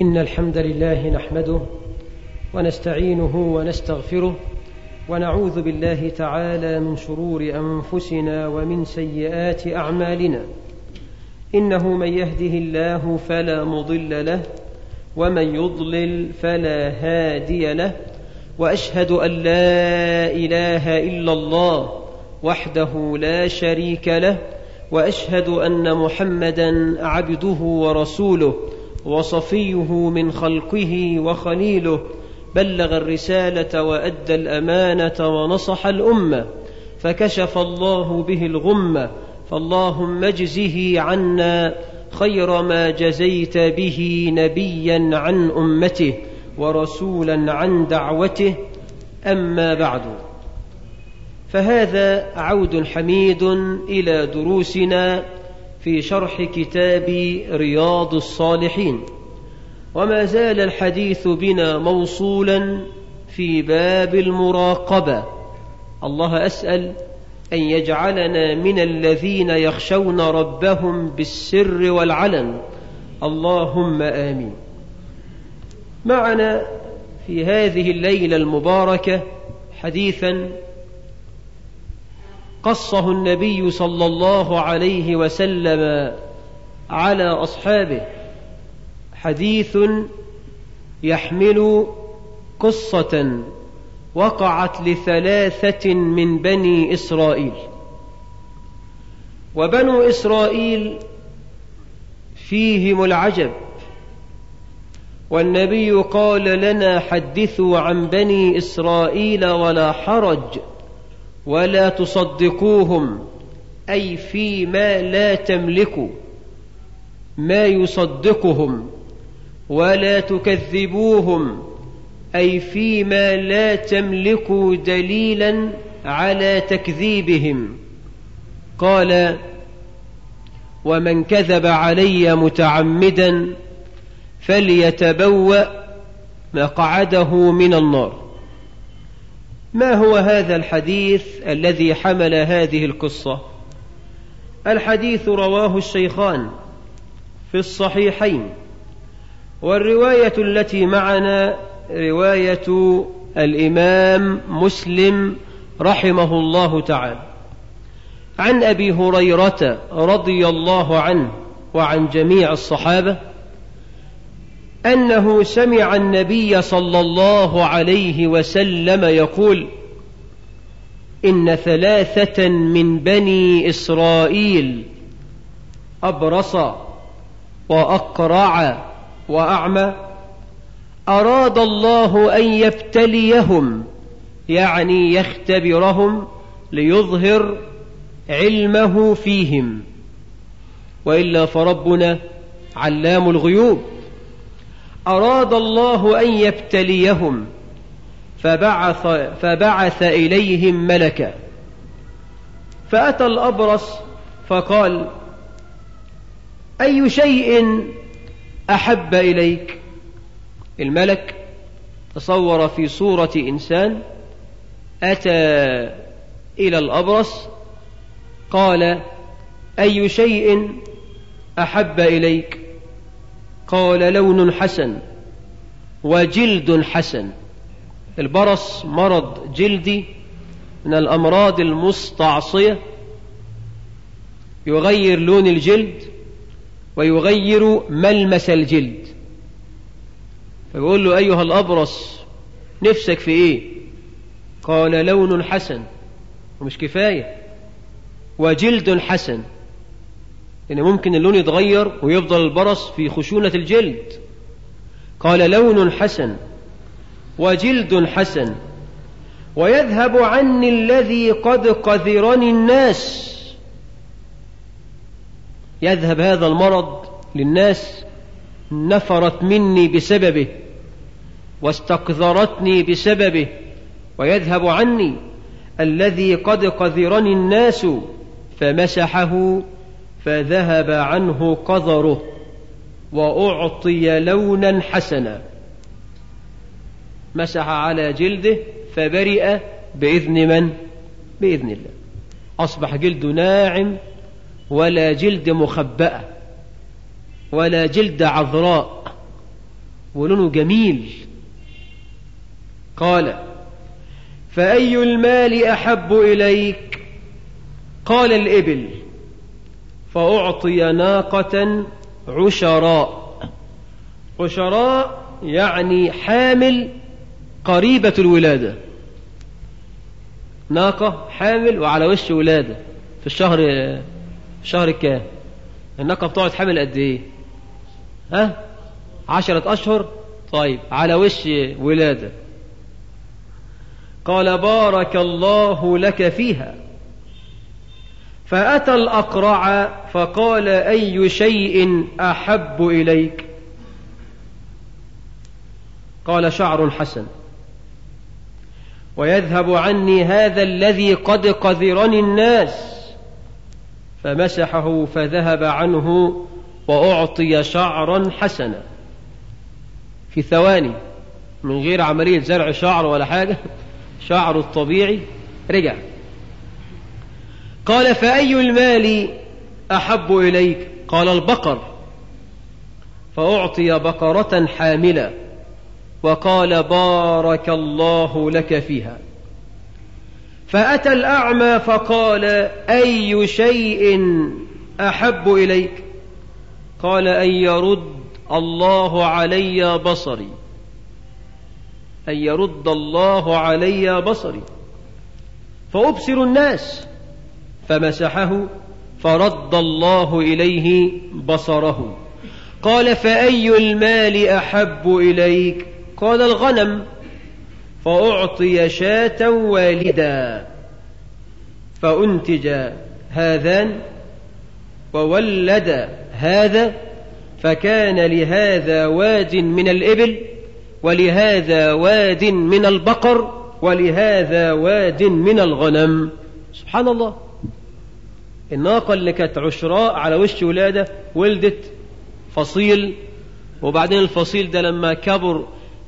إن الحمد لله نحمده ونستعينه ونستغفره ونعوذ بالله تعالى من شرور أنفسنا ومن سيئات أعمالنا. إنه من يهده الله فلا مضل له ومن يضلل فلا هادي له، وأشهد أن لا إله إلا الله وحده لا شريك له، وأشهد أن محمدا عبده ورسوله وصفيه من خلقه وخليله، بلغ الرسالة وأدى الأمانة ونصح الأمة، فكشف الله به الغمة، فاللهم اجزه عنا خير ما جزيت به نبيا عن أمته ورسولا عن دعوته. أما بعد، فهذا عود حميد إلى دروسنا في شرح كتاب رياض الصالحين، وما زال الحديث بنا موصولا في باب المراقبة. الله أسأل أن يجعلنا من الذين يخشون ربهم بالسر والعلن، اللهم آمين. معنا في هذه الليلة المباركة حديثا قصه النبي صلى الله عليه وسلم على أصحابه، حديث يحمل قصة وقعت لثلاثة من بني إسرائيل. وبنو إسرائيل فيهم العجب، والنبي قال لنا: حدثوا عن بني إسرائيل ولا حرج، ولا تصدقوهم، أي فيما لا تملكوا ما يصدقهم، ولا تكذبوهم، أي فيما لا تملكوا دليلا على تكذيبهم. قال: ومن كذب علي متعمدا فليتبوأ مقعده من النار. ما هو هذا الحديث الذي حمل هذه القصة؟ الحديث رواه الشيخان في الصحيحين، والرواية التي معنا رواية الإمام مسلم رحمه الله تعالى، عن أبي هريرة رضي الله عنه وعن جميع الصحابة أنه سمع النبي صلى الله عليه وسلم يقول: إن ثلاثة من بني إسرائيل، أبرص وأقرع وأعمى، أراد الله أن يبتليهم، يعني يختبرهم ليظهر علمه فيهم، وإلا فربنا علام الغيوب. أراد الله أن يبتليهم فبعث إليهم ملكا، فأتى الأبرص فقال: أي شيء أحب إليك؟ الملك تصور في صورة إنسان، أتى إلى الأبرص قال: أي شيء أحب إليك؟ قال: لون حسن وجلد حسن. البرص مرض جلدي من الأمراض المستعصية، يغير لون الجلد ويغير ملمس الجلد. فيقول له: أيها الأبرص، نفسك في إيه؟ قال: لون حسن، ومش كفاية، وجلد حسن، يعني ممكن اللون يتغير ويفضل البرص في خشونة الجلد. قال: لون حسن وجلد حسن، ويذهب عني الذي قد قذرني الناس. يذهب هذا المرض للناس، نفرت مني بسببه واستقذرتني بسببه، ويذهب عني الذي قد قذرني الناس، فمسحه فذهب عنه قذره وأعطي لونا حسنا. مسح على جلده فبرئ بإذن من؟ بإذن الله. أصبح جلده ناعم، ولا جلد مخبأة، ولا جلد عذراء، ولونه جميل. قال: فأي المال أحب إليك؟ قال: الإبل. فأعطي ناقة عشراء. عشراء يعني حامل قريبة الولادة، ناقة حامل وعلى وش ولادة في الشهر كام؟ الناقة بتقعد حامل قد ايه؟ 10 أشهر. طيب على وش ولادة. قال: بارك الله لك فيها. فأتى الأقرع فقال: أي شيء أحب إليك؟ قال: شعر حسن، ويذهب عني هذا الذي قد قذرني الناس. فمسحه فذهب عنه وأعطي شعرا حسنا في ثواني، من غير عملية زرع شعر ولا حاجة، شعره الطبيعي رجع. قال: فأي المال أحب إليك؟ قال: البقر. فأعطي بقرة حاملة وقال: بارك الله لك فيها. فأتى الأعمى فقال: أي شيء أحب إليك؟ قال: أن يرد الله علي بصري، أن يرد الله علي بصري فأبصر الناس. فمسحه فرد الله إليه بصره. قال: فأي المال أحب إليك؟ قال: الغنم. فأعطي شاة والدا، فأنتج هذان وولد هذا، فكان لهذا واد من الإبل، ولهذا واد من البقر، ولهذا واد من الغنم. سبحان الله. الناقة اللي كانت عشراء على وش ولادة ولدت فصيل، وبعدين الفصيل ده لما كبر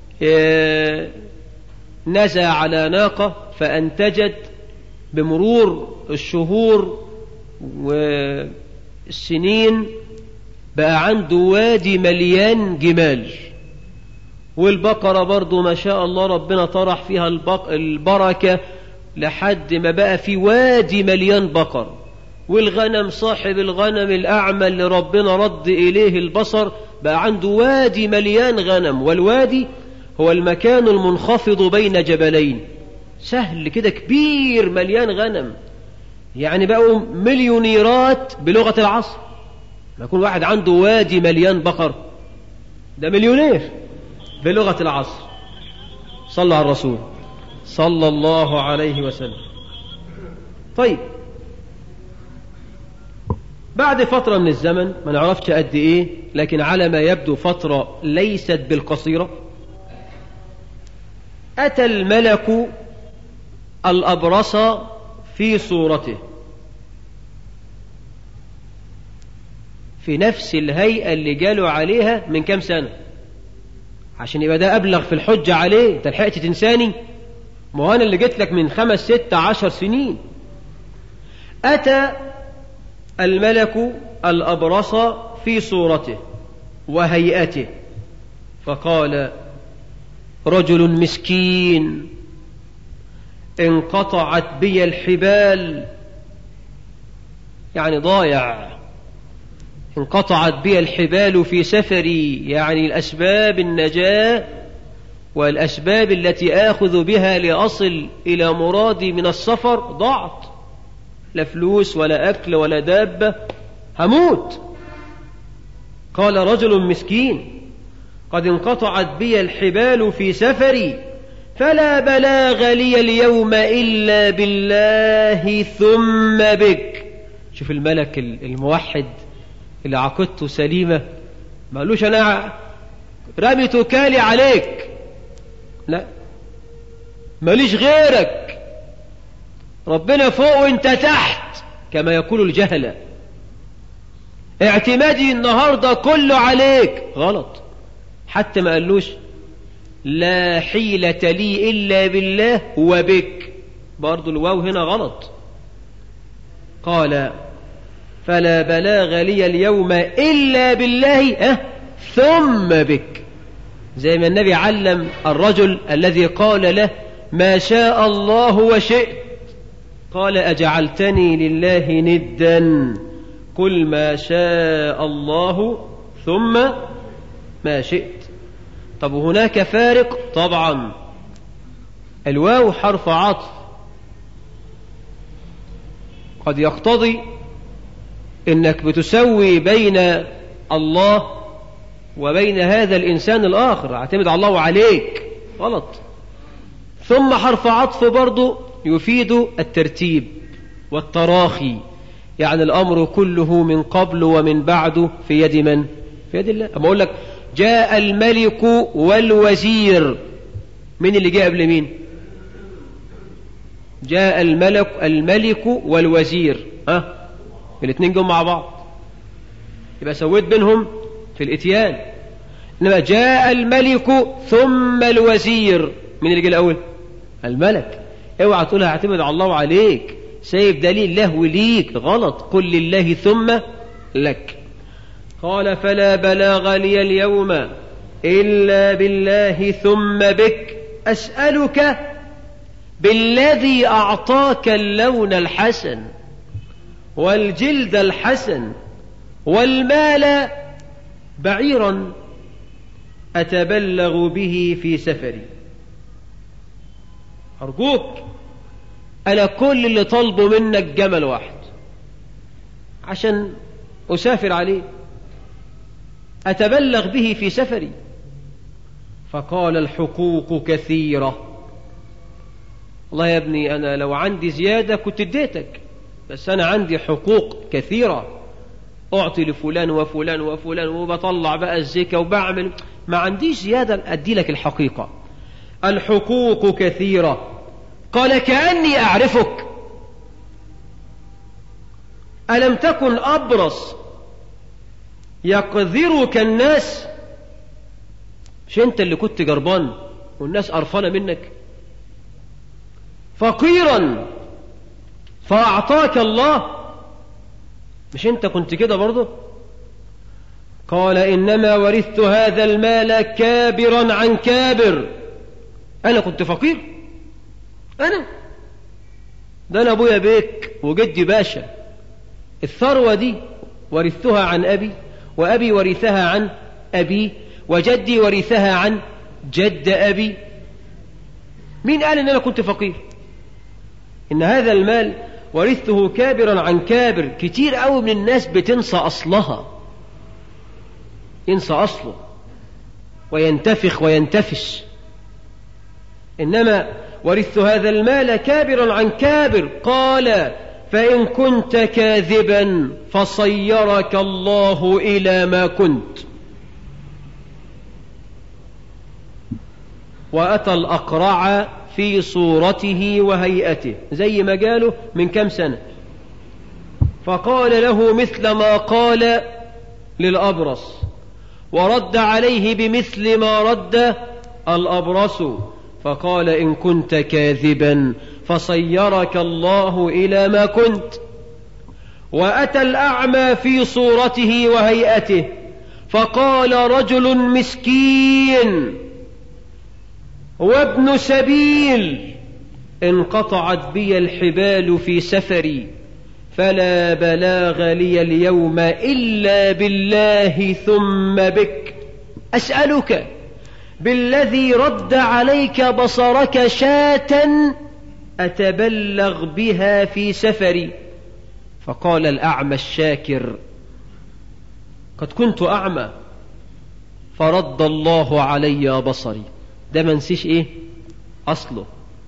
نزع على ناقة فأنتجت بمرور الشهور والسنين، بقى عنده وادي مليان جمال. والبقرة برضو ما شاء الله ربنا طرح فيها البركة لحد ما بقى في وادي مليان بقر. والغنم صاحب الغنم الأعمى اللي ربنا رد إليه البصر بقى عنده وادي مليان غنم. والوادي هو المكان المنخفض بين جبلين، سهل كده كبير مليان غنم. يعني بقوا مليونيرات بلغة العصر. ما يكون واحد عنده وادي مليان بقر، ده مليونير بلغة العصر. صلى على الرسول صلى الله عليه وسلم. طيب بعد فترة من الزمن ما نعرفش قد ايه، لكن على ما يبدو فترة ليست بالقصيرة، أتى الملك الأبرص في صورته في نفس الهيئة اللي جاله عليها من كام سنة، عشان يبقى ده أبلغ في الحجة عليه. انت لحقت تنساني؟ ما هو أنا اللي جيت لك من 5 6 10 سنين. أتى الملك الأبرص في صورته وهيئته فقال: رجل مسكين انقطعت بي الحبال، يعني ضايع. انقطعت بي الحبال في سفري، يعني الأسباب النجاة والأسباب التي آخذ بها لأصل إلى مرادي من السفر ضاعت، لا فلوس ولا أكل ولا دابة، هموت. قال: رجل مسكين قد انقطعت بي الحبال في سفري، فلا بلاغ لي اليوم إلا بالله ثم بك. شوف الملك الموحد اللي عقدته سليمة، ما قالوش أنا رميت كالي عليك، لا، ماليش غيرك، ربنا فوق وانت تحت كما يقول الجهلة، اعتمادي النهاردة كله عليك. غلط. حتى ما قالوش لا حيلة لي إلا بالله وبك، برضو الواو هنا غلط. قال: فلا بلاغ لي اليوم إلا بالله ثم بك. زي ما النبي علم الرجل الذي قال له ما شاء الله وشئت، قال أجعلتني لله ندا، قل ما شاء الله ثم ما شئت. طب هناك فارق؟ طبعا. الواو حرف عطف قد يقتضي انك بتسوي بين الله وبين هذا الإنسان الآخر، اعتمد على الله عليك، غلط. ثم حرف عطف برضو يفيد الترتيب والتراخي، يعني الأمر كله من قبل ومن بعد في يد من؟ في يد الله. أما أقول لك جاء الملك والوزير، مين اللي جاء قبل مين؟ جاء الملك والوزير، الاثنين جم مع بعض، يبقى سويت بينهم في الاتيان. إنما جاء الملك ثم الوزير، مين اللي جاء الأول؟ الملك. اوعى تقولها اعتمد على الله عليك، سايب دليل له ليك، غلط. قل لله ثم لك. قال فلا بلاغ لي اليوم إلا بالله ثم بك، أسألك بالذي أعطاك اللون الحسن والجلد الحسن والمال بعيرا أتبلغ به في سفري. أرجوك، أنا كل اللي طلبه منك جمل واحد عشان أسافر عليه، أتبلغ به في سفري. فقال الحقوق كثيرة. والله يا ابني أنا لو عندي زيادة كنت اديتك، بس أنا عندي حقوق كثيرة، أعطي لفلان وفلان وفلان، وبطلع بقى الزكاة وبعمل، ما عنديش زيادة أدي لك الحقيقة. الحقوق كثيرة. قال كأني أعرفك، ألم تكن أبرص يقذرك الناس؟ مش أنت اللي كنت جربان والناس قرفانة منك؟ فقيرا فأعطاك الله، مش أنت كنت كده برضه؟ قال إنما ورثت هذا المال كابرا عن كابر. أنا كنت فقير؟ أنا أبويا بيك وجدي باشا، الثروة دي ورثتها عن أبي، وأبي ورثها عن أبي، وجدي ورثها عن جد أبي. مين قال إن أنا كنت فقير؟ إن هذا المال ورثته كابرا عن كابر. كتير قوي من الناس بتنسى أصلها، ينسى أصله وينتفخ وينتفش. إنما ورثت هذا المال كابرا عن كابر. قال فإن كنت كاذبا فصيرك الله إلى ما كنت. وأتى الأقرع في صورته وهيئته، زي ما قاله من كم سنة، فقال له مثل ما قال للأبرص، ورد عليه بمثل ما رد الأبرص. فقال إن كنت كاذبا فصيرك الله إلى ما كنت. وأتى الأعمى في صورته وهيئته، فقال رجل مسكين وابن سبيل انقطعت بي الحبال في سفري، فلا بلاغ لي اليوم إلا بالله ثم بك، أسألك بالذي رد عليك بصرك شاة أتبلغ بها في سفري. فقال الأعمى الشاكر قد كنت أعمى فرد الله علي بصري. ده ما نسيش إيه أصله.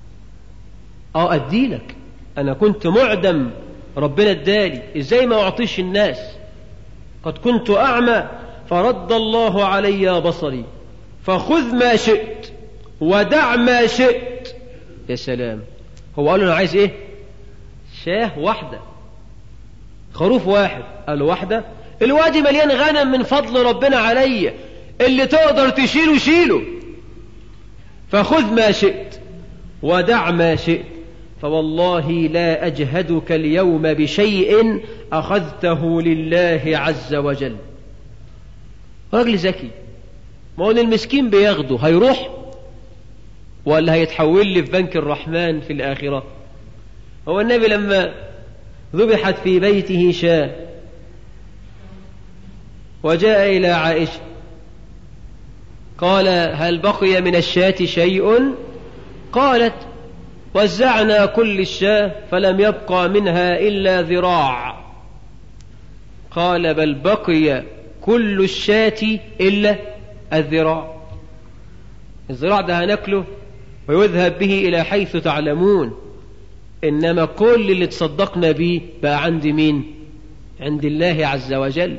أديلك، أنا كنت معدم، ربنا ادالي، إزاي ما أعطيش الناس؟ قد كنت أعمى فرد الله علي بصري، فخذ ما شئت ودع ما شئت. يا سلام. هو قال له أنا عايز إيه؟ شاه واحدة، خروف واحد. قال له واحدة؟ الوادي مليان غنم من فضل ربنا علي، اللي تقدر تشيله شيله. فخذ ما شئت ودع ما شئت، فوالله لا أجهدك اليوم بشيء أخذته لله عز وجل. راجل ذكي، ما هو المسكين بياخده هيروح ولا هيتحول لي في بنك الرحمن في الآخرة؟ هو النبي لما ذبحت في بيته شاة وجاء إلى عائشة قال هل بقي من الشاة شيء؟ قالت وزعنا كل الشاة فلم يبقى منها إلا ذراع. قال بل بقي كل الشاة إلا الذراع. الذراع ده هناكله ويذهب به إلى حيث تعلمون، إنما كل اللي تصدقنا به بقى عند مين؟ عند الله عز وجل.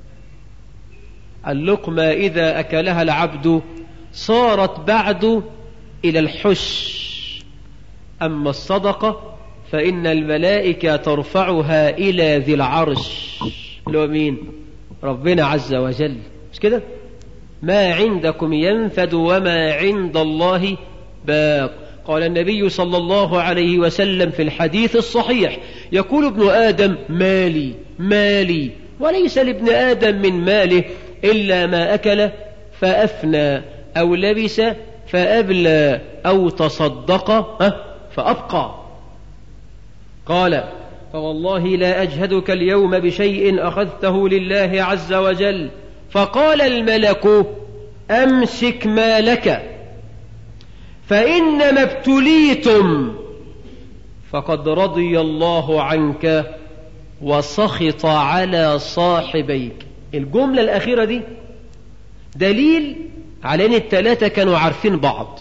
اللقمة إذا أكلها العبد صارت بعد إلى الحش، أما الصدقة فإن الملائكة ترفعها إلى ذي العرش اللي هو مين؟ ربنا عز وجل. مش كده؟ ما عندكم ينفد وما عند الله باق. قال النبي صلى الله عليه وسلم في الحديث الصحيح يقول ابن آدم مالي مالي، وليس لابن آدم من ماله إلا ما أكل فأفنى أو لبس فأبلى أو تصدق فأبقى. قال فوالله لا أجهدك اليوم بشيء أخذته لله عز وجل. فقال الملك أمسك مالك فإنما ابتليتم فقد رضي الله عنك وسخط على صاحبيك. الجملة الأخيرة دي دليل على أن الثلاثة كانوا عارفين بعض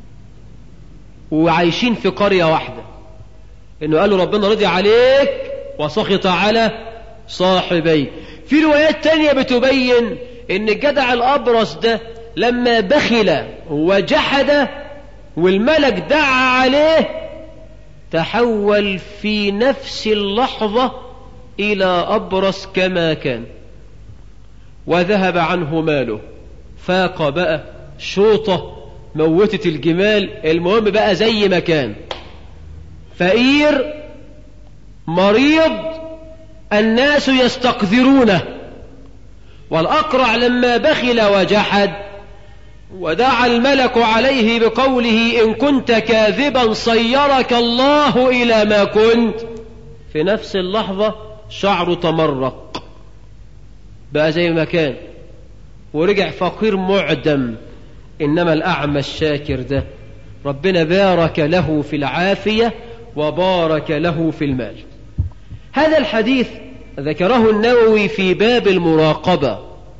وعايشين في قرية واحدة، إنه قالوا ربنا رضي عليك وسخط على صاحبيك. في روايات تانية بتبين إن الجدع الأبرص ده لما بخل وجحد والملك دعا عليه تحول في نفس اللحظة إلى أبرص كما كان وذهب عنه ماله. فاق بقى شوطة موتت الجمال، المهم بقى زي ما كان فقير مريض الناس يستقذرونه. والأقرع لما بخل وجحد ودعا الملك عليه بقوله إن كنت كاذبا صيرك الله إلى ما كنت، في نفس اللحظة شعره تمرق بقى زي ما كان ورجع فقير معدم. إنما الأعمى الشاكر ده ربنا بارك له في العافية وبارك له في المال. هذا الحديث ذكره النووي في باب المراقبة،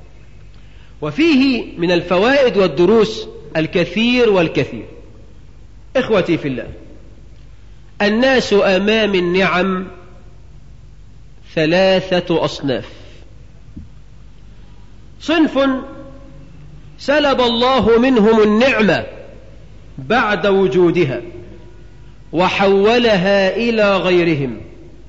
وفيه من الفوائد والدروس الكثير والكثير. إخوتي في الله، الناس أمام النعم ثلاثة أصناف. صنف سلب الله منهم النعمة بعد وجودها وحولها إلى غيرهم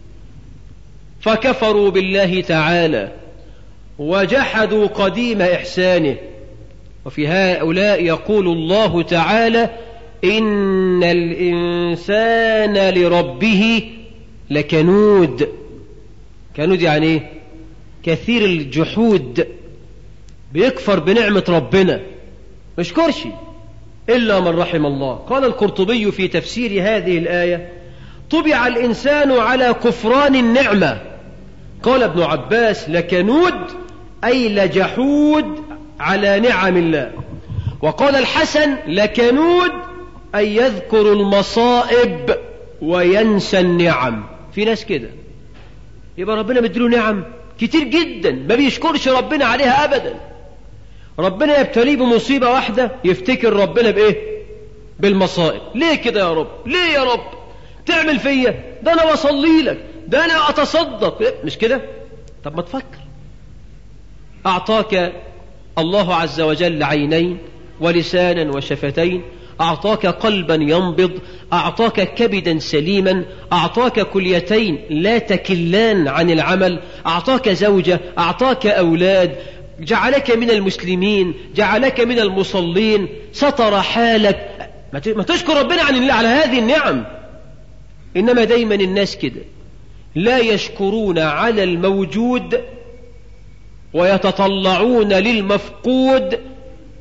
فكفروا بالله تعالى وجحدوا قديم إحسانه. وفي هؤلاء يقول الله تعالى إن الإنسان لربه لكنود. كنود يعني إيه؟ كثير الجحود، بيكفر بنعمة ربنا مشكرش إلا من رحم الله. قال القرطبي في تفسير هذه الآية طبع الإنسان على كفران النعمة. قال ابن عباس لكنود أي لجحود على نعم الله. وقال الحسن لكنود أي يذكر المصائب وينسى النعم. في ناس كده يبقى ربنا مديله نعم كتير جدا ما بيشكرش ربنا عليها أبدا. ربنا يبتليه بمصيبة واحدة يفتكر ربنا بإيه؟ بالمصائب. ليه كده يا رب؟ ليه يا رب تعمل فيا ده؟ أنا وصلي لك، ده أنا أتصدق، مش كده؟ طب ما تفكر. أعطاك الله عز وجل عينين ولسانا وشفتين، أعطاك قلبا ينبض، أعطاك كبدا سليما، أعطاك كليتين لا تكلان عن العمل، أعطاك زوجة، أعطاك أولاد، جعلك من المسلمين، جعلك من المصلين، ستر حالك. ما تشكر ربنا على هذه النعم. إنما دايما الناس كده لا يشكرون على الموجود ويتطلعون للمفقود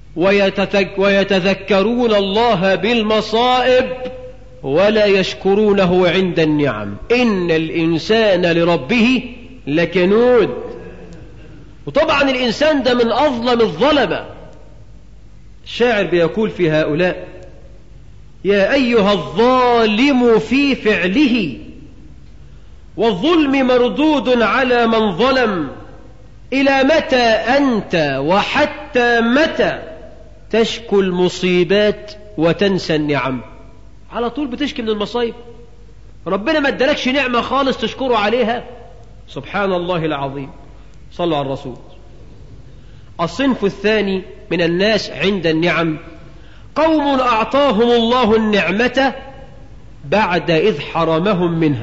ويتذكرون الله بالمصائب ولا يشكرونه عند النعم. إن الإنسان لربه لكنود. وطبعا الإنسان ده من أظلم الظلمة. الشاعر بيقول في هؤلاء: يا أيها الظالم في فعله، والظلم مردود على من ظلم، إلى متى أنت وحتى متى تشكو المصيبات وتنسى النعم؟ على طول بتشكي من المصايب، ربنا ما ادالكش نعمة خالص تشكره عليها. سبحان الله العظيم. صلوا على الرسول. الصنف الثاني من الناس عند النعم قوم أعطاهم الله النعمة بعد إذ حرمهم منها،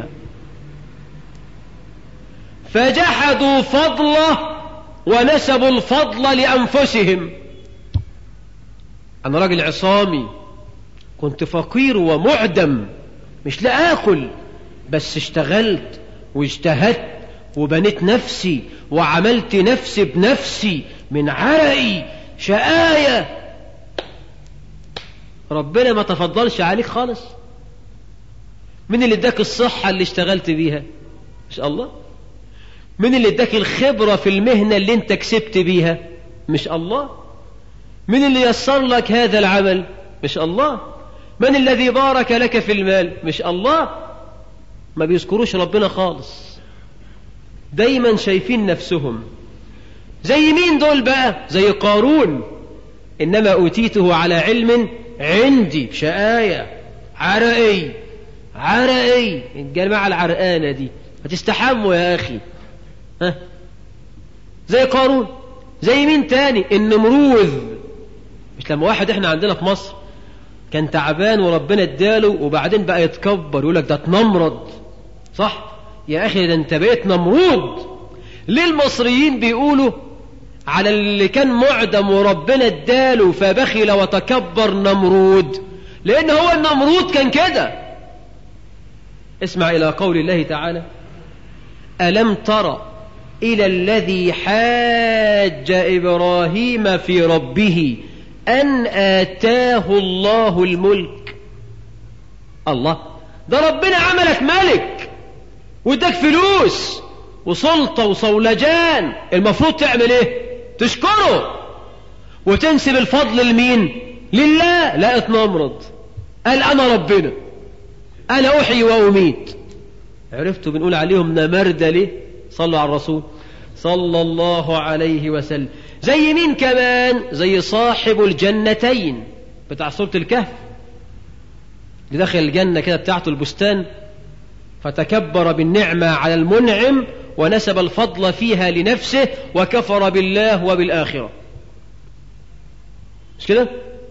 فجحدوا فضله ونسبوا الفضل لأنفسهم. أنا راجل عصامي، كنت فقير ومعدم مش لا آكل، بس اشتغلت واجتهدت وبنيت نفسي وعملت نفسي بنفسي من عرقي شقاية. ربنا ما تفضلش عليك خالص. من اللي اداك الصحة اللي اشتغلت بيها؟ مش الله؟ من اللي اداك الخبرة في المهنة اللي انت كسبت بيها؟ مش الله؟ من اللي يسر لك هذا العمل؟ مش الله؟ من الذي بارك لك في المال؟ مش الله؟ ما بيذكروش ربنا خالص، دايما شايفين نفسهم. زي مين دول بقى؟ زي قارون: إنما أوتيته على علم عندي. بشقاية، عرقي الجماعة العرقانة دي هتستحموا يا أخي. ها؟ زي قارون. زي مين تاني؟ النمروذ. مش لما واحد احنا عندنا في مصر كان تعبان وربنا اداله وبعدين بقى يتكبر يقول لك ده اتنمرض، صح؟ يا أخي ده انت بقيت نمرود. ليه المصريين بيقولوا على اللي كان معدم وربنا اداله فبخل وتكبر نمرود؟ لأن هو النمرود كان كده. اسمع إلى قول الله تعالى: ألم تر إلى الذي حاج إبراهيم في ربه أن آتاه الله الملك. الله، ده ربنا عملك ملك واداك فلوس وسلطة وصولجان، المفروض تعمل ايه؟ تشكره وتنسب الفضل لمين؟ لله. لا اتنمرض، قال أنا ربنا، أنا أحيي وأميت. عرفتوا بنقول عليهم نمردة ليه؟ صلوا على الرسول صلى الله عليه وسلم. زي مين كمان؟ زي صاحب الجنتين بتاع سورة الكهف، اللي دخل الجنة كده بتاعته البستان فتكبر بالنعمة على المنعم ونسب الفضل فيها لنفسه وكفر بالله وبالآخرة. مش كده؟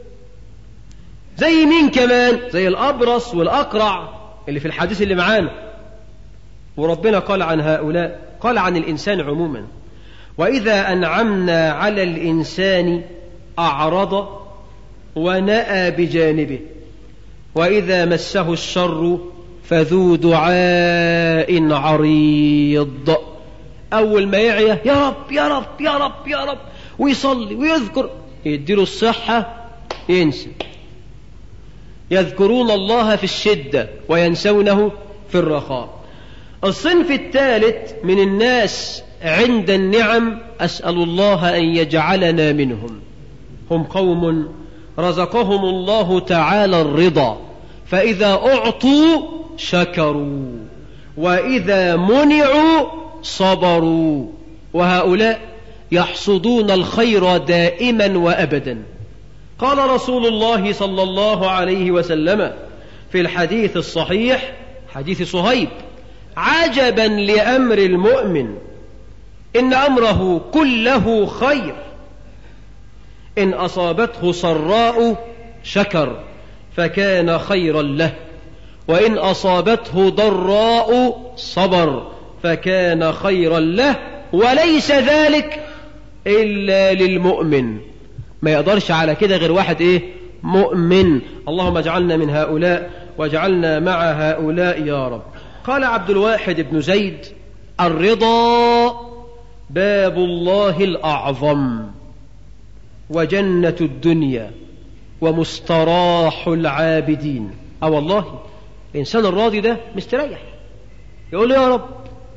زي مين كمان؟ زي الأبرص والأقرع اللي في الحديث اللي معانا. وربنا قال عن هؤلاء، قال عن الإنسان عموما: وإذا أنعمنا على الإنسان أعرض ونأى بجانبه، وإذا مسه الشر فذو دعاء عريض. أول ما يعيا يا رب يا رب يا رب يا رب ويصلي ويذكر، يديله الصحة ينسى. يذكرون الله في الشدة وينسونه في الرخاء. الصنف الثالث من الناس عند النعم أسأل الله أن يجعلنا منهم، هم قوم رزقهم الله تعالى الرضا، فإذا أعطوا شكروا وإذا منعوا صبروا، وهؤلاء يحصدون الخير دائما وأبدا. قال رسول الله صلى الله عليه وسلم في الحديث الصحيح حديث صهيب: عجبا لأمر المؤمن إن أمره كله خير، إن أصابته سراء شكر فكان خيرا له، وإن أصابته ضراء صبر فكان خيرا له، وليس ذلك إلا للمؤمن. ما يقدرش على كده غير واحد مؤمن. اللهم اجعلنا من هؤلاء واجعلنا مع هؤلاء يا رب. قال عبد الواحد بن زيد: الرضا باب الله الأعظم. وجنة الدنيا ومستراح العابدين. والله الإنسان الراضي ده مستريح، يقول يا رب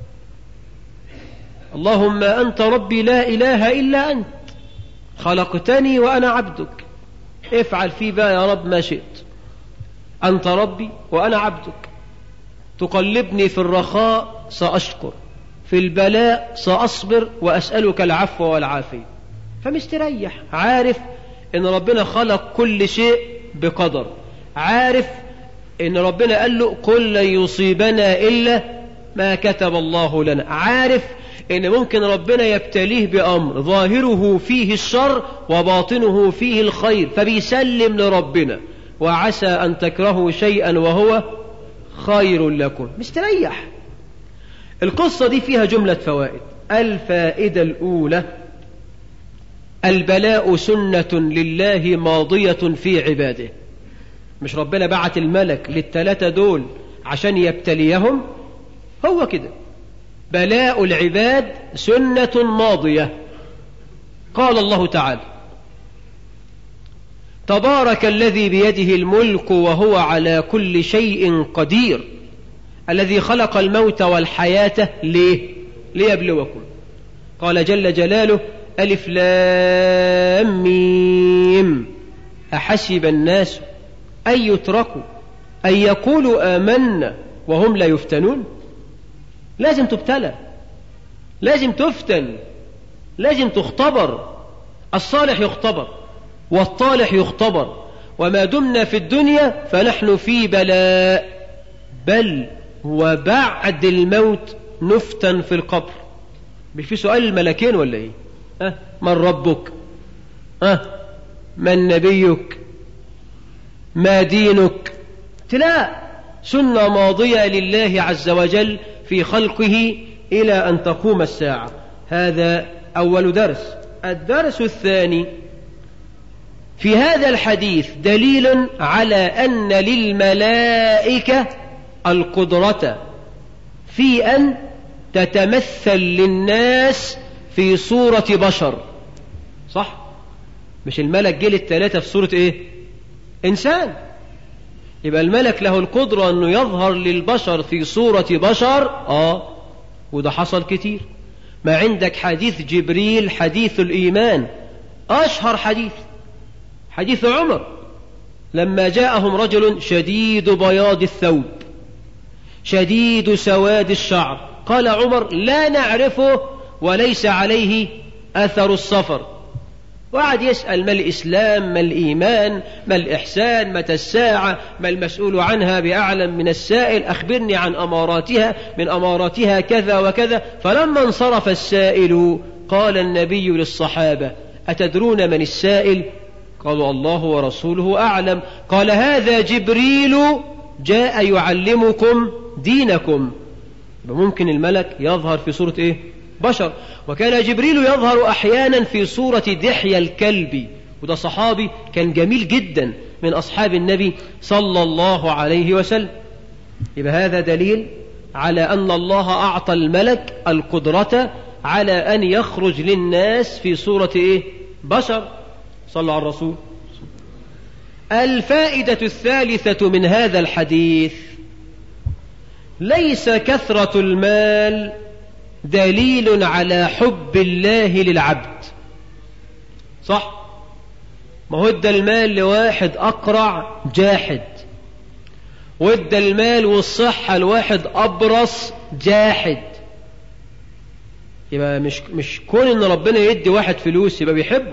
اللهم أنت ربي لا إله إلا أنت، خلقتني وأنا عبدك، افعل في بقى يا رب ما شئت، أنت ربي وأنا عبدك، تقلبني في الرخاء سأشكر، في البلاء سأصبر، وأسألك العفو والعافية. فمستريح، عارف إن ربنا خلق كل شيء بقدر، عارف إن ربنا قال له قل لن يصيبنا إلا ما كتب الله لنا، عارف إن ممكن ربنا يبتليه بأمر ظاهره فيه الشر وباطنه فيه الخير، فبيسلم لربنا، وعسى أن تكرهوا شيئا وهو خير لكم. مستريح. القصة دي فيها جملة فوائد. الفائدة الأولى: البلاء سنة لله ماضية في عباده. مش ربنا بعت الملك للثلاثة دول عشان يبتليهم؟ هو كده، بلاء العباد سنة ماضية. قال الله تعالى: تبارك الذي بيده الملك وهو على كل شيء قدير، الذي خلق الموت والحياة ليبلوكم. قال جل جلاله: ألف لام ميم، أحسب الناس أن يتركوا أن يقولوا آمنا وهم لا يفتنون. لازم تبتلى، لازم تفتن، لازم تختبر. الصالح يختبر والطالح يختبر، وما دمنا في الدنيا فنحن في بلاء، بل وبعد الموت نفتن في القبر. مش في سؤال الملكين ولا ايه؟ من ربك؟ من نبيك؟ ما دينك؟ لا، سنة ماضية لله عز وجل في خلقه إلى أن تقوم الساعة. هذا أول درس. الدرس الثاني: في هذا الحديث دليل على أن للملائكة القدرة في أن تتمثل للناس في صورة بشر. صح؟ مش الملك جه للثلاثة في صورة ايه؟ إنسان. يبقى الملك له القدرة أنه يظهر للبشر في صورة بشر. وده حصل كتير. ما عندك حديث جبريل، حديث الإيمان، أشهر حديث عمر لما جاءهم رجل شديد بياض الثوب شديد سواد الشعر، قال عمر: لا نعرفه وليس عليه أثر السفر. وقعد يسأل: ما الإسلام؟ ما الإيمان؟ ما الإحسان؟ متى الساعة؟ ما المسؤول عنها بأعلم من السائل؟ أخبرني عن أماراتها، من أماراتها كذا وكذا. فلما انصرف السائل قال النبي للصحابة: أتدرون من السائل؟ قالوا: الله ورسوله أعلم. قال: هذا جبريل جاء يعلمكم دينكم. ممكن الملك يظهر في صورة ايه؟ بشر. وكان جبريل يظهر أحيانا في صورة دحية الكلب، وده صحابي كان جميل جدا من أصحاب النبي صلى الله عليه وسلم. يبقى هذا دليل على أن الله أعطى الملك القدرة على أن يخرج للناس في صورة ايه؟ بشر. صلوا على الرسول. الفائدة الثالثة من هذا الحديث: ليس كثرة المال دليل على حب الله للعبد. صح؟ ما هو ادى المال لواحد أقرع جاحد، وادى المال والصحة لواحد أبرص جاحد. يبقى مش كون ان ربنا يدي واحد فلوس يبقى بيحبه.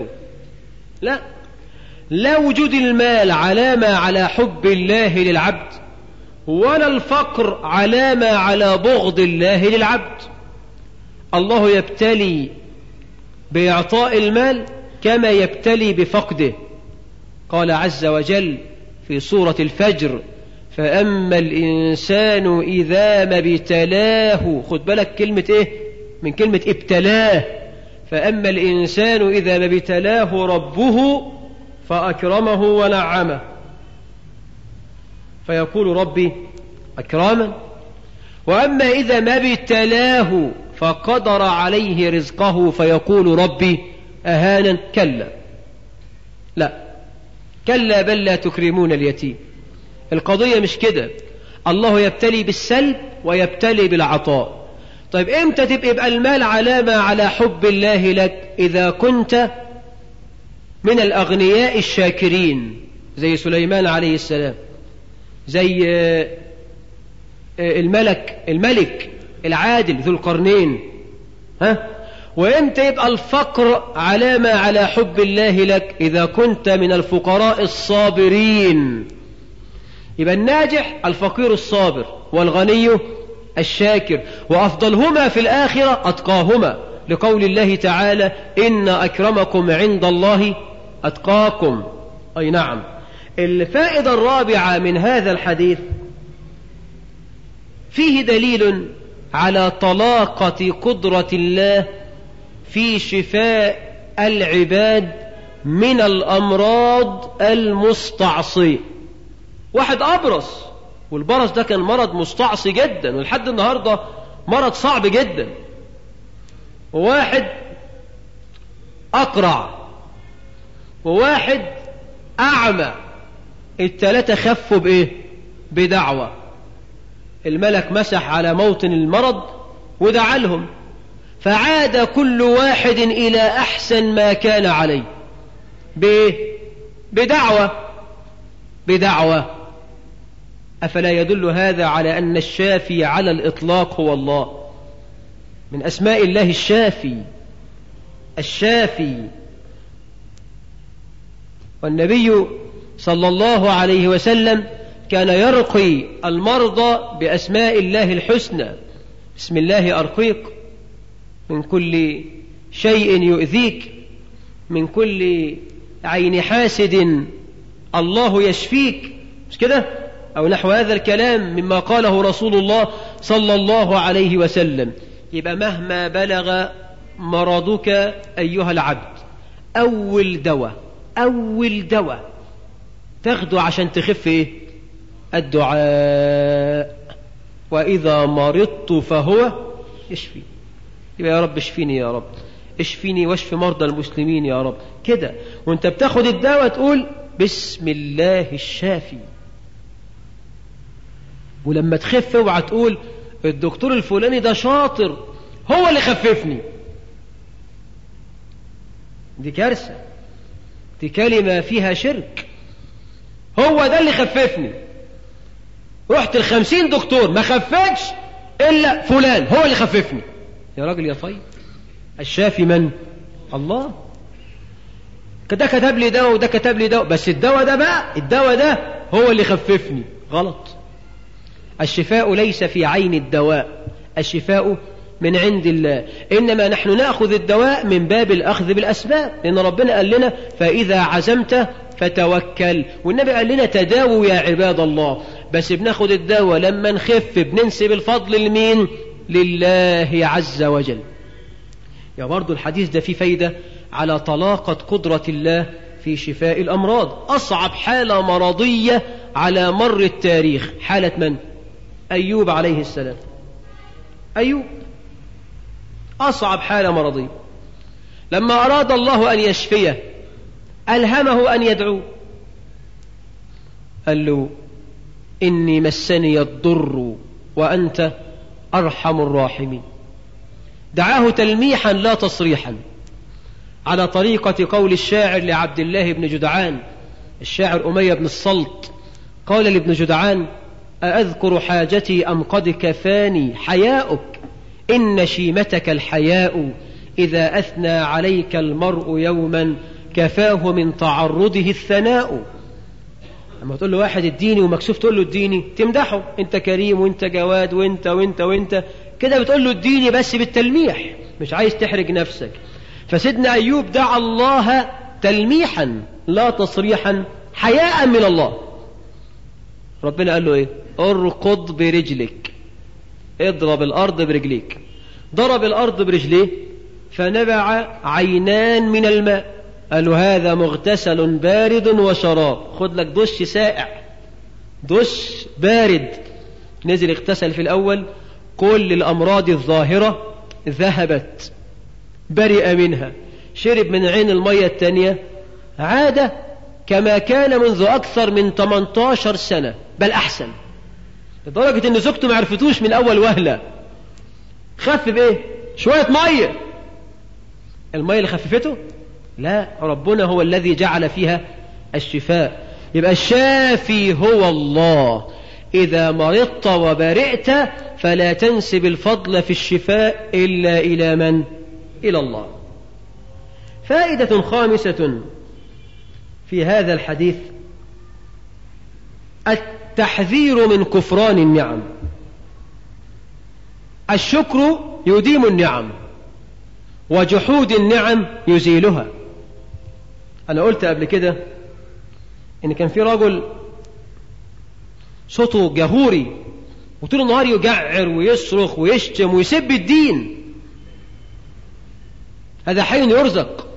لا وجود المال علامة على حب الله للعبد، ولا الفقر علامة على بغض الله للعبد. الله يبتلي بإعطاء المال كما يبتلي بفقده. قال عز وجل في سورة الفجر: فأما الإنسان إذا ما ابتلاه. خد بالك كلمة إيه؟ من كلمة ابتلاه. فأما الإنسان إذا ما ابتلاه ربه فأكرمه ونعمه فيقول ربي أكرمن. وأما إذا ما ابتلاه فقدر عليه رزقه فيقول ربي أهانا. كلا، لا، كلا بل لا تكرمون اليتيم. القضية مش كده، الله يبتلي بالسلب ويبتلي بالعطاء. طيب امتى تبقى المال علامة على حب الله لك؟ إذا كنت من الأغنياء الشاكرين زي سليمان عليه السلام، زي الملك العادل ذو القرنين. وإمتى يبقى الفقر علامة على حب الله لك؟ إذا كنت من الفقراء الصابرين. يبقى الناجح الفقير الصابر، والغني الشاكر، وأفضلهما في الآخرة أتقاهما، لقول الله تعالى إن أكرمكم عند الله أتقاكم. أي نعم. الفائدة الرابعة من هذا الحديث فيه دليل على طلاقة قدرة الله في شفاء العباد من الأمراض المستعصية. واحد أبرص، والبرص ده كان مرض مستعصي جدا، ولحد النهاردة مرض صعب جدا. وواحد أقرع، وواحد أعمى. الثلاثة خفوا بإيه؟ بدعوة. الملك مسح على موطن المرض ودعا لهم، فعاد كل واحد إلى أحسن ما كان عليه. بدعوة. أفلا يدل هذا على أن الشافي على الإطلاق هو الله؟ من أسماء الله الشافي. والنبي صلى الله عليه وسلم كان يرقي المرضى بأسماء الله الحسنى. بسم الله أرقيك من كل شيء يؤذيك، من كل عين حاسد الله يشفيك، مش كده؟ أو نحو هذا الكلام مما قاله رسول الله صلى الله عليه وسلم. يبقى مهما بلغ مرضك أيها العبد، أول دواء تاخده عشان تخف إيه؟ الدعاء. وإذا مرضت فهو يشفي. يبقى يا رب اشفيني، يا رب اشفيني واشف مرضى المسلمين يا رب كده. وانت بتاخد الدواء تقول بسم الله الشافي. ولما تخف اوعى تقول الدكتور الفلاني ده شاطر هو اللي خففني. دي كارثة، دي كلمة فيها شرك. هو ده اللي خففني. رحت 50 دكتور ما خفتش إلا فلان هو اللي خففني. يا راجل يا طيب، الشافي من؟ الله. ده كتب لي دواء وده كتب لي دواء، بس الدواء ده هو اللي خففني. غلط. الشفاء ليس في عين الدواء، الشفاء من عند الله. إنما نحن نأخذ الدواء من باب الأخذ بالأسباب، لأن ربنا قال لنا فإذا عزمت فتوكل، والنبي قال لنا تداووا يا عباد الله. بس بناخد الدواء لما نخف بننسب الفضل لمين؟ لله عز وجل. يا برضو الحديث ده فيه فايدة على طلاقة قدرة الله في شفاء الأمراض. أصعب حالة مرضية على مر التاريخ حالة من؟ أيوب عليه السلام. أيوب أصعب حالة مرضية. لما أراد الله أن يشفيه ألهمه أن يدعو، قال له إني مسني الضر وأنت أرحم الراحمين. دعاه تلميحا لا تصريحا، على طريقة قول الشاعر لعبد الله بن جدعان، الشاعر أمية بن الصلت، قال لابن جدعان أأذكر حاجتي أم قد كفاني حياؤك إن شيمتك الحياء إذا أثنى عليك المرء يوما كفاه من تعرضه الثناء. لما تقول له واحد اديني ومكسوف تقول له اديني، تمدحه، انت كريم وانت جواد وانت وانت وانت كده، بتقول له اديني بس بالتلميح، مش عايز تحرج نفسك. فسيدنا أيوب دعا الله تلميحا لا تصريحا حياء من الله. ربنا قال له ايه؟ اركض برجلك، اضرب الأرض برجليك. ضرب الأرض برجليه فنبع عينان من الماء. قال له هذا مغتسل بارد وشراب، خد لك دش سائع، دش بارد. نزل اغتسل في الأول، كل الأمراض الظاهرة ذهبت، برئ منها. شرب من عين المية التانية، عاد كما كان منذ أكثر من 18 سنة بل أحسن، لدرجة إن زوجته ما عرفتوش من أول وهلة. خف بإيه؟ شوية مية. المية اللي خففته؟ لا، ربنا هو الذي جعل فيها الشفاء. يبقى الشافي هو الله. إذا مرضت وبرئت فلا تنسب الفضل في الشفاء إلا إلى من؟ إلى الله. فائدة خامسة في هذا الحديث: التحذير من كفران النعم. الشكر يديم النعم، وجحود النعم يزيلها. أنا قلت قبل كده إن كان في رجل صوته جهوري وطول النهار يجعر ويصرخ ويشتم ويسب الدين. هذا حي يرزق،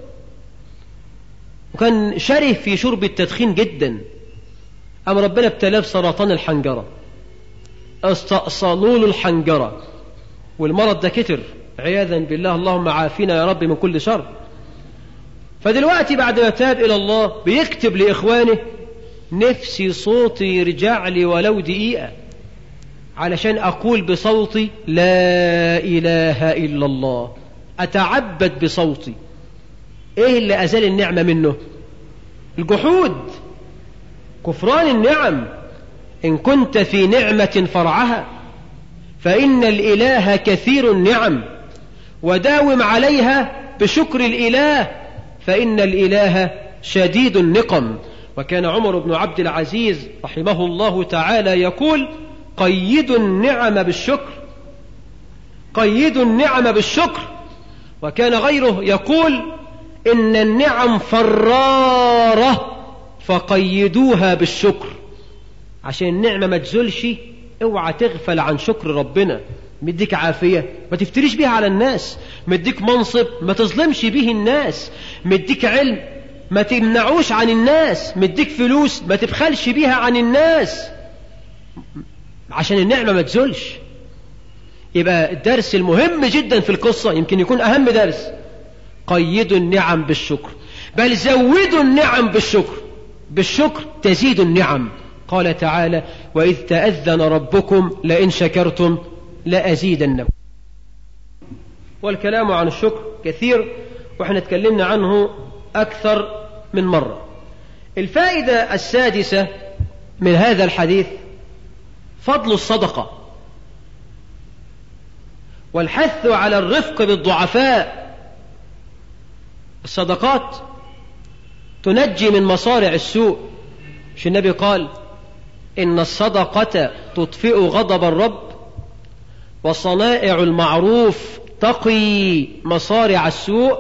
وكان شره في شرب التدخين جدا. أما ربنا ابتلاه بسرطان الحنجرة، استأصلوا له الحنجرة، والمرض ده كتر عياذا بالله، اللهم عافينا يا رب من كل شر. فدلوقتي بعد ما تاب إلى الله بيكتب لإخوانه: نفسي صوتي يرجع لي ولو دقيقة علشان أقول بصوتي لا إله إلا الله، أتعبد بصوتي. إيه اللي أزال النعمة منه؟ الجحود، كفران النعم. إن كنت في نعمة فرعها، فإن الإله كثير النعم، وداوم عليها بشكر الإله، فإن الإله شديد النقم. وكان عمر بن عبد العزيز رحمه الله تعالى يقول: قيدوا النعم بالشكر، قيدوا النعم بالشكر. وكان غيره يقول: إن النعم فرارة فقيدوها بالشكر. عشان النعمة ما تزولش اوعى تغفل عن شكر ربنا. مديك عافية ما تفتريش بيها على الناس، مديك منصب ما تظلمش به الناس، مديك علم ما تمنعوش عن الناس، مديك فلوس ما تبخلش بيها عن الناس، عشان النعمة ما تزولش. يبقى الدرس المهم جدا في القصة، يمكن يكون أهم درس: قيدوا النعم بالشكر، بل زودوا النعم بالشكر. بالشكر تزيد النعم. قال تعالى: وإذ تأذن ربكم لئن شكرتم لأزيدنكم. والكلام عن الشكر كثير، وإحنا اتكلمنا عنه أكثر من مرة. الفائدة السادسة من هذا الحديث: فضل الصدقة والحث على الرفق بالضعفاء. الصدقات تنجي من مصارع السوء. مش النبي قال: إن الصدقة تطفئ غضب الرب، وصنائع المعروف تقي مصارع السوء.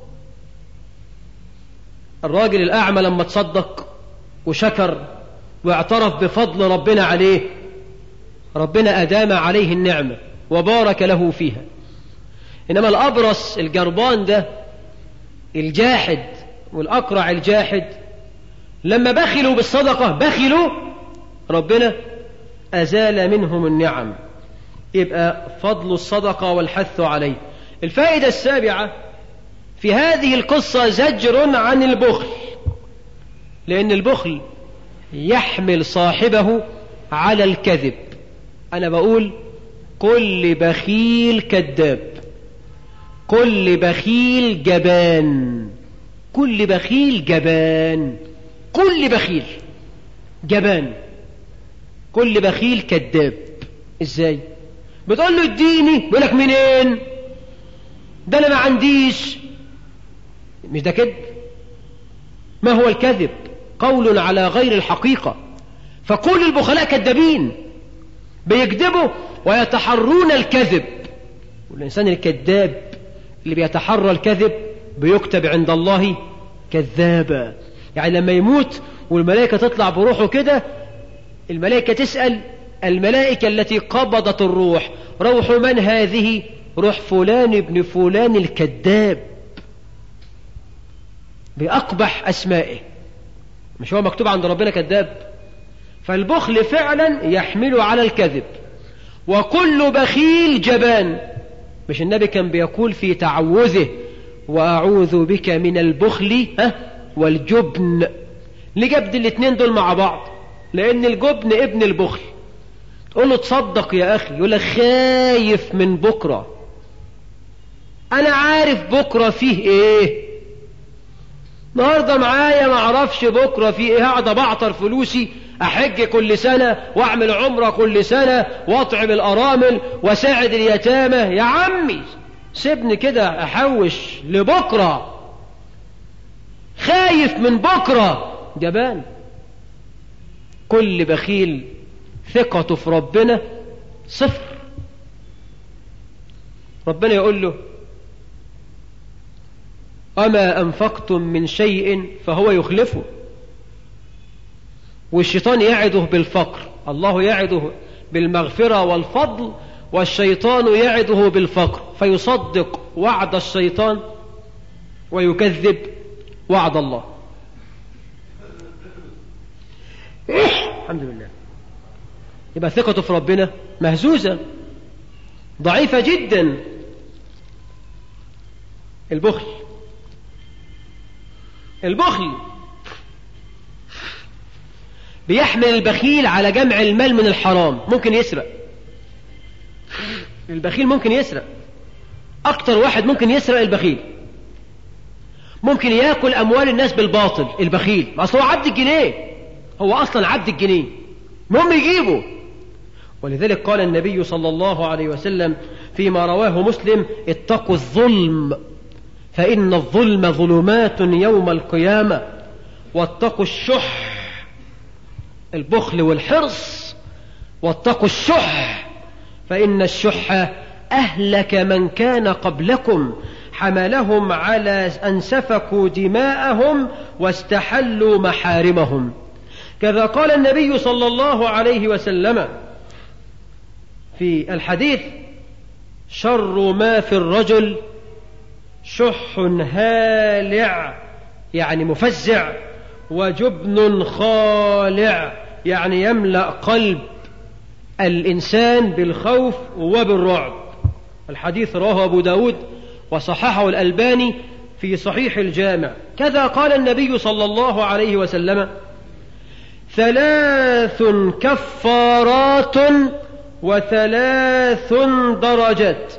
الراجل الأعمى لما تصدق وشكر واعترف بفضل ربنا عليه، ربنا أدام عليه النعمة وبارك له فيها. إنما الأبرص الجربان ده الجاحد والأقرع الجاحد لما بخلوا بالصدقة، بخلوا، ربنا أزال منهم النعم. يبقى فضل الصدقة والحث عليه. الفائدة السابعة في هذه القصة: زجر عن البخل، لأن البخل يحمل صاحبه على الكذب. أنا بقول: كل بخيل كذاب، كل بخيل جبان، كل بخيل جبان، كل بخيل جبان، كل بخيل كذاب. ازاي؟ بتقول له اديني، يقول لك منين؟ ده انا ما عنديش. مش ده كذب؟ ما هو الكذب؟ قول على غير الحقيقة. فكل البخلاء كذابين، بيكذبوا ويتحرون الكذب. والإنسان الكذاب اللي بيتحرى الكذب بيكتب عند الله كذابا. يعني لما يموت والملائكة تطلع بروحه كده، الملائكة تسأل الملائكة التي قبضت الروح: روح من هذه؟ روح فلان ابن فلان الكذاب، بأقبح أسمائه. مش هو مكتوب عند ربنا كذاب؟ فالبخل فعلا يحمل على الكذب. وكل بخيل جبان. مش النبي كان بيقول في تعوذه: وأعوذ بك من البخل والجبن؟ ليه جاب الاتنين دول مع بعض؟ لأن الجبن ابن البخل. تقول له تصدق يا أخي، يقول لك خايف من بكرة، أنا عارف بكرة فيه إيه، النهاردة معايا ما أعرفش بكرة فيه إيه، هقعد أبعطر فلوسي، أحج كل سنة وأعمل عمرة كل سنة وأطعم الأرامل وساعد اليتامى. يا عمي سيبني كده أحوش لبكرة، خايف من بكرة، جبان. كل بخيل ثقته في ربنا صفر. ربنا يقول له أما أنفقتم من شيء فهو يخلفه. والشيطان يعده بالفقر، الله يعده بالمغفرة والفضل، والشيطان يعده بالفقر، فيصدق وعد الشيطان ويكذب وعد الله. الحمد لله. يبقى ثقته في ربنا مهزوزة ضعيفة جدا. البخل بيحمل البخيل على جمع المال من الحرام. ممكن يسرق، البخيل ممكن يسرق، أكتر واحد ممكن يسرق البخيل. ممكن يأكل أموال الناس بالباطل البخيل، أصلا هو عبد الجنيه، هو أصلا عبد الجنيه، المهم يجيبه. ولذلك قال النبي صلى الله عليه وسلم فيما رواه مسلم اتقوا الظلم فإن الظلم ظلمات يوم القيامة، واتقوا الشح، البخل والحرص، واتقوا الشح فإن الشح أهلك من كان قبلكم حملهم على أن سفكوا دماءهم واستحلوا محارمهم. كذا قال النبي صلى الله عليه وسلم في الحديث شر ما في الرجل شح هالع يعني مفزع، وجبن خالع يعني يملأ قلب الإنسان بالخوف وبالرعب. الحديث رواه أبو داود وصححه الألباني في صحيح الجامع. كذا قال النبي صلى الله عليه وسلم 3 كفارات و3 درجات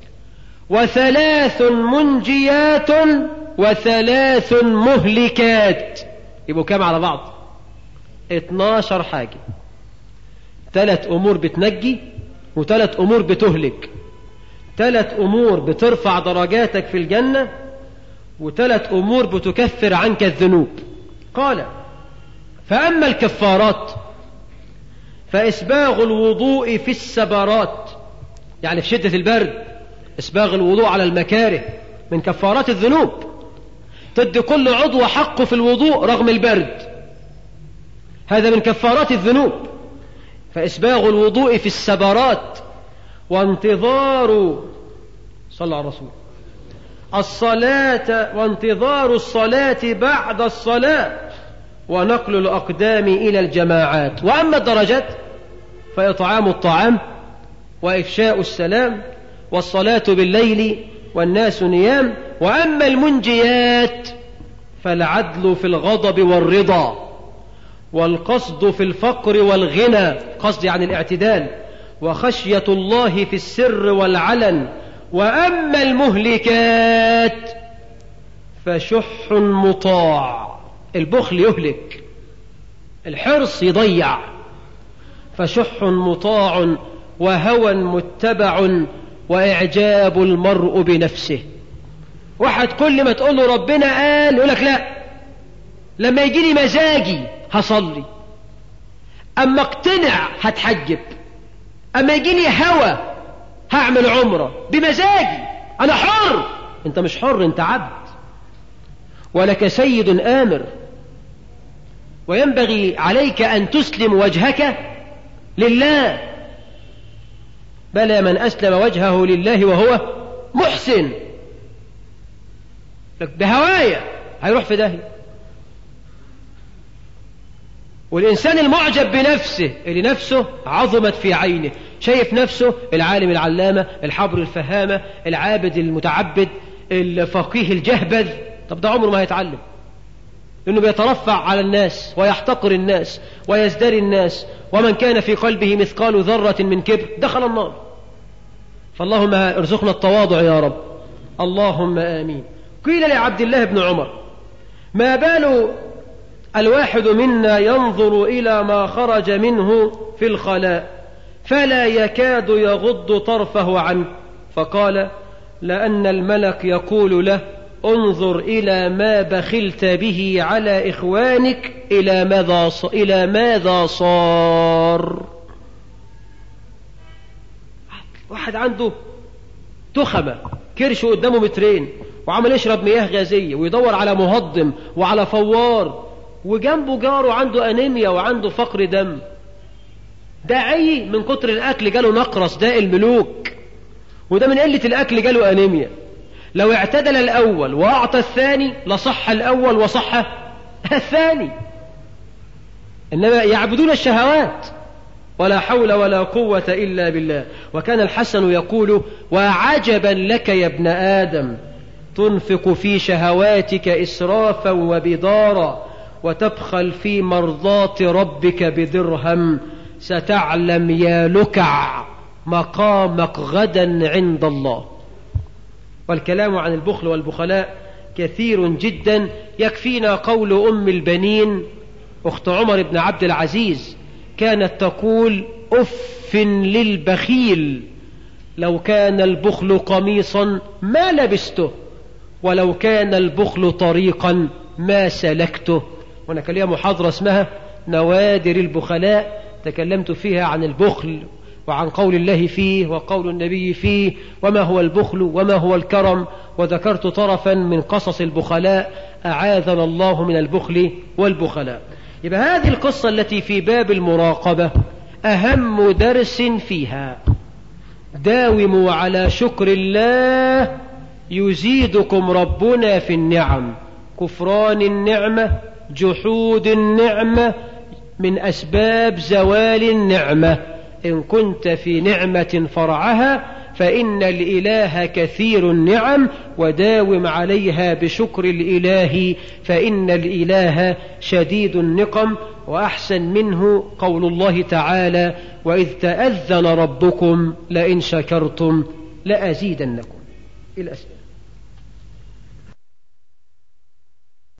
و3 منجيات و3 مهلكات. يبقوا كام على بعض؟ 12 حاجة. 3 أمور بتنجي، و3 أمور بتهلك، 3 أمور بترفع درجاتك في الجنة، و3 أمور بتكفر عنك الذنوب. قال فأما الكفارات فإسباغ الوضوء في السبرات، يعني في شدة البرد إسباغ الوضوء على المكاره من كفارات الذنوب. تدي كل عضو حقه في الوضوء رغم البرد، هذا من كفارات الذنوب. فإسباغ الوضوء في السبرات، وانتظار صلى على الرسول الصلاة، وانتظار الصلاة بعد الصلاة، ونقل الأقدام إلى الجماعات. وأما الدرجات فإطعام الطعام، وإفشاء السلام، والصلاة بالليل والناس نيام. وأما المنجيات فالعدل في الغضب والرضا، والقصد في الفقر والغنى، قصد يعني الاعتدال، وخشية الله في السر والعلن. وأما المهلكات فشح مطاع، البخل يهلك، الحرص يضيع، فشح مطاع وهوى متبع وإعجاب المرء بنفسه. واحد كل ما تقول له ربنا قال يقول لك لا، لما يجيني مزاجي هصلي، أما اقتنع هتحجب، أما يجيني هوى هعمل عمرة بمزاجي، أنا حر. أنت مش حر، أنت عبد، ولك سيد آمر، وينبغي عليك أن تسلم وجهك لله. بلى من أسلم وجهه لله وهو محسن. بهواية هيروح في داهية. والإنسان المعجب بنفسه اللي نفسه عظمت في عينه، شايف نفسه العالم العلامة الحبر الفهامة العابد المتعبد الفقيه الجهبذ، طب ده عمره ما هيتعلم، إنه بيترفع على الناس ويحتقر الناس ويزدري الناس، ومن كان في قلبه مثقال ذرة من كبر دخل النار. فاللهم ارزقنا التواضع يا رب، اللهم آمين. قيل لعبد الله بن عمر: ما بال الواحد منا ينظر إلى ما خرج منه في الخلاء فلا يكاد يغض طرفه عنه؟ فقال: لأن الملك يقول له: انظر إلى ما بخلت به على إخوانك إلى ماذا صار. واحد عنده تخمة كرش قدامه مترين وعمل يشرب مياه غازية ويدور على مهضم وعلى فوار، وجنبه جاره عنده أنيميا وعنده فقر دم، ده عي من كتر الأكل جاله نقرس داء الملوك، وده من قلة الأكل جاله أنيميا. لو اعتدل الأول وأعطى الثاني لصح الأول وصح الثاني. إنما يعبدون الشهوات، ولا حول ولا قوة إلا بالله. وكان الحسن يقول: وعجبا لك يا ابن آدم، تنفق في شهواتك إسرافا وبدارا وتبخل في مرضات ربك بدرهم، ستعلم يا لكع مقامك غدا عند الله. والكلام عن البخل والبخلاء كثير جدا، يكفينا قول أم البنين أخت عمر بن عبد العزيز، كانت تقول: أف للبخيل، لو كان البخل قميصا ما لبسته، ولو كان البخل طريقا ما سلكته. وانا كان ليا محاضرة اسمها نوادر البخلاء، تكلمت فيها عن البخل وعن قول الله فيه وقول النبي فيه وما هو البخل وما هو الكرم، وذكرت طرفا من قصص البخلاء أعاذنا الله من البخل والبخلاء. يبقى هذه القصة التي في باب المراقبة أهم درس فيها: داوموا على شكر الله يزيدكم ربنا في النعم. كفران النعمة، جحود النعمة من أسباب زوال النعمة. إن كنت في نعمة فرعها فإن الإله كثير النعم، وداوم عليها بشكر الإله فإن الإله شديد النقم. وأحسن منه قول الله تعالى: وإذ تأذن ربكم لئن شكرتم لأزيدنكم. الأسئلة.